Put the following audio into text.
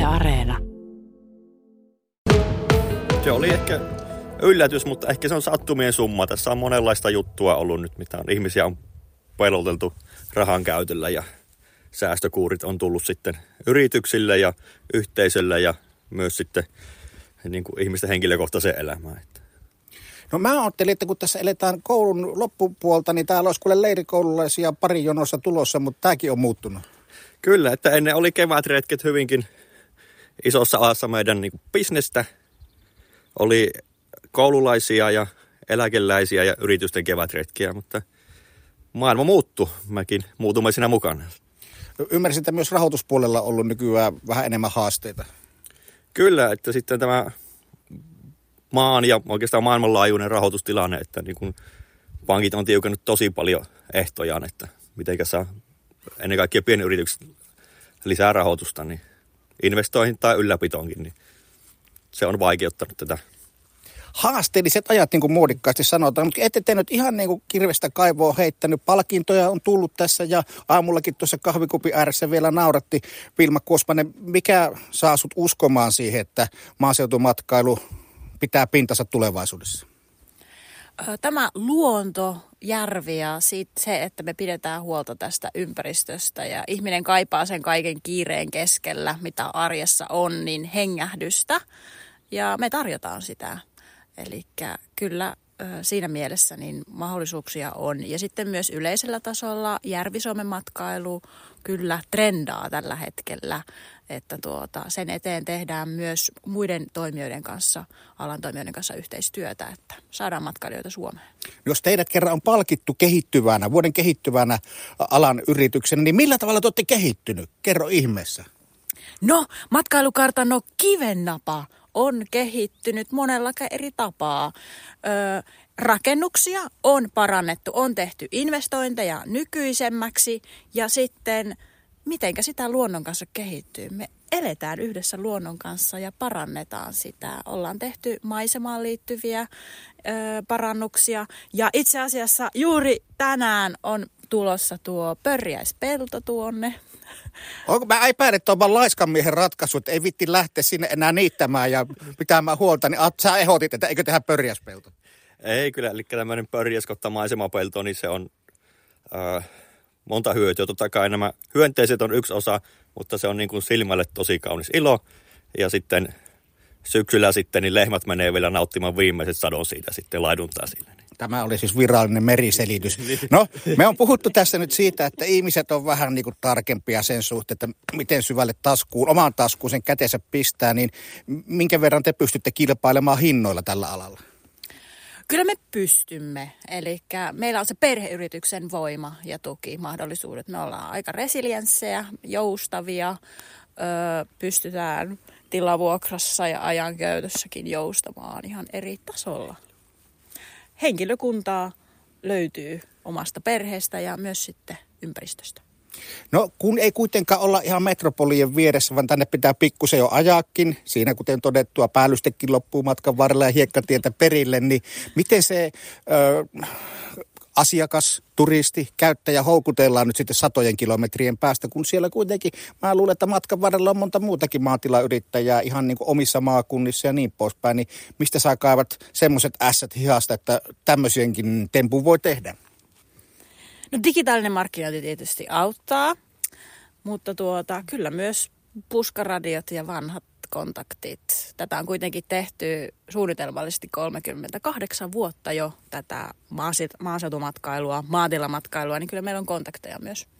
Areena. Se oli ehkä yllätys, mutta ehkä se on sattumien summa. Tässä on monenlaista juttua ollut nyt, mitä ihmisiä on peloteltu rahan käytöllä ja säästökuurit on tullut sitten yrityksille ja yhteisölle ja myös sitten niin kuin ihmisten henkilökohtaiseen elämään. No mä ajattelin, että kun tässä eletään koulun loppupuolta, niin täällä olisi kuule leirikoululaisia pari jonossa tulossa, mutta tämäkin on muuttunut. Kyllä, että ennen oli kevätretket hyvinkin isossa alassa meidän niin kuin bisnestä. Oli koululaisia ja eläkeläisiä ja yritysten kevätretkiä, mutta maailma muuttui. Mekin muutumme siinä mukana. Ymmärsin, että myös rahoituspuolella on ollut nykyään vähän enemmän haasteita. Kyllä, että sitten tämä maan ja oikeastaan maailmanlaajuinen rahoitustilanne, että niin kuin pankit on tiukannut tosi paljon ehtojaan, että mitenkä saa ennen kaikkea pienyritykset lisää rahoitusta niin investoihin tai ylläpitoonkin, niin se on vaikeuttanut tätä. Haasteelliset ajat, niin kuin muodikkaasti sanotaan, mutta ette te nyt ihan niin kuin kirvestä kaivoa heittänyt. Palkintoja on tullut tässä ja aamullakin tuossa kahvikupin ääressä vielä nauratti Vilma Kuosmanen. Mikä saa sut uskomaan siihen, että maaseutumatkailu pitää pintansa tulevaisuudessa? Tämä luonto, järvi ja se, että me pidetään huolta tästä ympäristöstä ja ihminen kaipaa sen kaiken kiireen keskellä, mitä arjessa on, niin hengähdystä ja me tarjotaan sitä. Eli kyllä siinä mielessä niin mahdollisuuksia on. Ja sitten myös yleisellä tasolla Järvi-Suomen matkailu kyllä trendaa tällä hetkellä, että sen eteen tehdään myös muiden toimijoiden kanssa, alan toimijoiden kanssa yhteistyötä, että saadaan matkailijoita Suomeen. Jos teidät kerran on palkittu vuoden kehittyvänä alan yrityksenä, niin millä tavalla te olette kehittynyt? Kerro ihmeessä. No, matkailukartano Kivennapa on kehittynyt monella eri tapaa. Rakennuksia on parannettu, on tehty investointeja nykyisemmäksi ja sitten mitenkä sitä luonnon kanssa kehittyy. Me eletään yhdessä luonnon kanssa ja parannetaan sitä. Ollaan tehty maisemaan liittyviä parannuksia ja itse asiassa juuri tänään on tulossa tuo Pörjäispelto tuonne. Onko mä epäilen, että on vaan laiskan miehen ratkaisu, että ei vitti lähteä sinne enää niittämään ja pitämään huolta, niin sä ehdotit, että eikö tehdä pörjäspelto? Ei kyllä, eli tämmöinen pörjäskotta maisemapelto, niin se on monta hyötyä. Totta kai nämä hyönteiset on yksi osa, mutta se on niin kuin silmälle tosi kaunis ilo. Ja sitten syksyllä sitten niin lehmät menee vielä nauttimaan viimeiset sadon siitä sitten laiduntaa sille. Tämä oli siis virallinen meriselitys. No, me on puhuttu tässä nyt siitä, että ihmiset on vähän niin kuin tarkempia sen suhteen, että miten syvälle omaan taskuun sen kätensä pistää, niin minkä verran te pystytte kilpailemaan hinnoilla tällä alalla? Kyllä me pystymme. Eli meillä on se perheyrityksen voima ja tukimahdollisuudet. Me ollaan aika resilienssejä, joustavia, pystytään tilavuokrassa ja ajankäytössäkin joustamaan ihan eri tasolla. Henkilökuntaa löytyy omasta perheestä ja myös sitten ympäristöstä. No kun ei kuitenkaan olla ihan metropolien vieressä, vaan tänne pitää pikkusen jo ajaakin. Siinä kuten todettua päällystekin loppuu matkan varrella ja hiekkatietä perille, niin miten se asiakas, turisti, käyttäjä houkutellaan nyt sitten satojen kilometrien päästä, kun siellä kuitenkin, mä luulen, että matkan varrella on monta muutakin maatilayrittäjää ihan niin kuin omissa maakunnissa ja niin poispäin, niin mistä sä kaivat semmoiset ässät hihasta, että tämmöisienkin tempun voi tehdä? No digitaalinen markkinointi tietysti auttaa, mutta kyllä myös puskaradiot ja vanhat kontaktit. Tätä on kuitenkin tehty suunnitelmallisesti 38 vuotta jo tätä maaseutumatkailua, maatilamatkailua, niin kyllä meillä on kontakteja myös.